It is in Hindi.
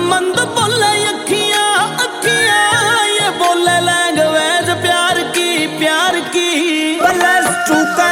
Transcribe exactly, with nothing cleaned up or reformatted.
मंद बोले अखियां अखियां, ये बोले लैंग्वेज प्यार की प्यार की। प्लस टू का